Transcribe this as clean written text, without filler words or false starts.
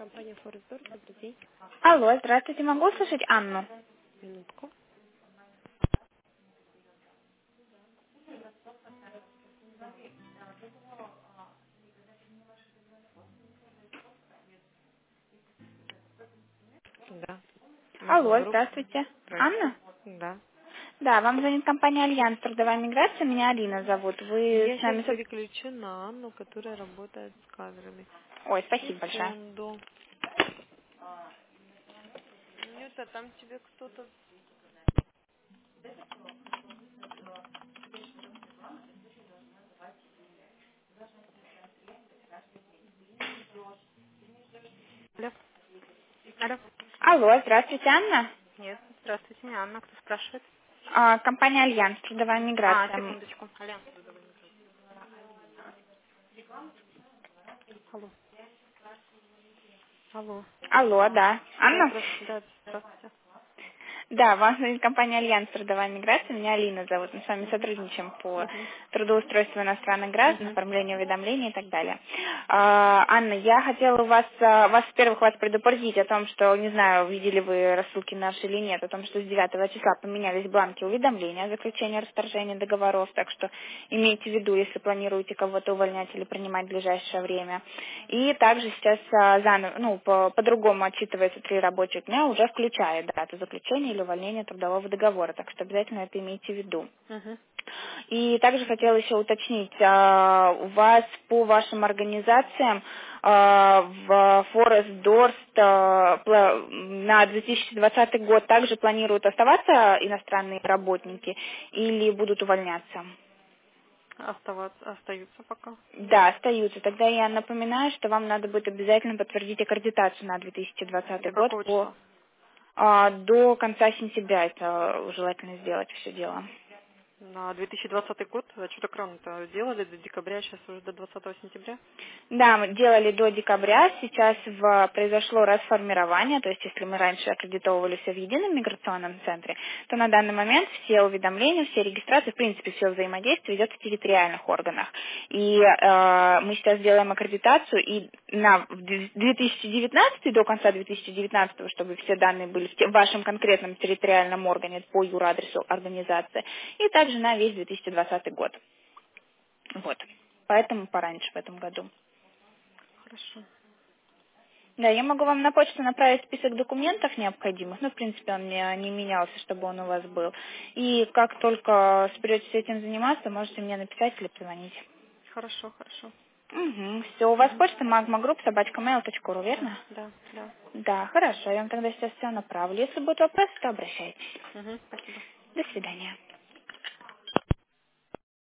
Компания Форекс-Дор, добрый день. Алло, здравствуйте, могу услышать Анну? Минутку. Да. Алло, Магмагрупп. здравствуйте. Здрасте. Анна? Да. Да, вам звонит компания Альянс Трудовая миграция, меня Алина зовут. Вы Я с сейчас нами... переключу на Анну, которая работает с кадрами. Ой, спасибо большое. Секунду. Нюта, там тебе кто-то... Алло. Алло. Алло, здравствуйте, Анна. Нет, здравствуйте, не Анна. Кто спрашивает? Компания Альянс Трудовая миграция. Секундочку. Алло. Алло. Алло. Алло, да. Да, Анна? здравствуйте. Да, здравствуйте. Да, вам звонит компания Альянс Трудовая миграция, меня Алина зовут. Мы с вами Угу. сотрудничаем по Угу. трудоустройству иностранных граждан, Угу. оформлению уведомлений и так далее. Анна, я хотела во-первых, вас предупредить о том, что, не знаю, видели вы рассылки наши или нет, о том, что с 9 числа поменялись бланки уведомления о заключении расторжения договоров, так что имейте в виду, если планируете кого-то увольнять или принимать в ближайшее время. И также сейчас по-другому отчитывается 3 рабочих дня, уже включая дату заключения или увольнения трудового договора, так что обязательно это имейте в виду. Угу. И также хотела еще уточнить, у вас по вашим организациям в Forest Dorst на 2020 год также планируют оставаться иностранные работники или будут увольняться? Остаются пока. Да, остаются. Тогда я напоминаю, что вам надо будет обязательно подтвердить аккредитацию на 2020 До год какого числа? до конца сентября. Это желательно сделать все дело. На 2020 год, а что так рано-то делали, до декабря, сейчас уже до 20 сентября? Да, мы делали до декабря, сейчас произошло расформирование, то есть если мы раньше аккредитовывали все в едином миграционном центре, то на данный момент все уведомления, все регистрации, в принципе, все взаимодействие идет в территориальных органах. И мы сейчас делаем аккредитацию, и в 2019, до конца 2019, чтобы все данные были в вашем конкретном территориальном органе по юрадресу организации, и также на весь 2020 год. Вот. Поэтому пораньше в этом году. Хорошо. Да, я могу вам на почту направить список документов необходимых. Ну, в принципе, он не менялся, чтобы он у вас был. И как только соберетесь этим заниматься, можете мне написать или позвонить. Хорошо, хорошо. Угу. Все, у вас Угу. почта magmagroup@mail.ru, Да, верно? да, да. Да, хорошо, я вам тогда сейчас все направлю. Если будут вопросы, то обращайтесь. Угу. Спасибо. До свидания.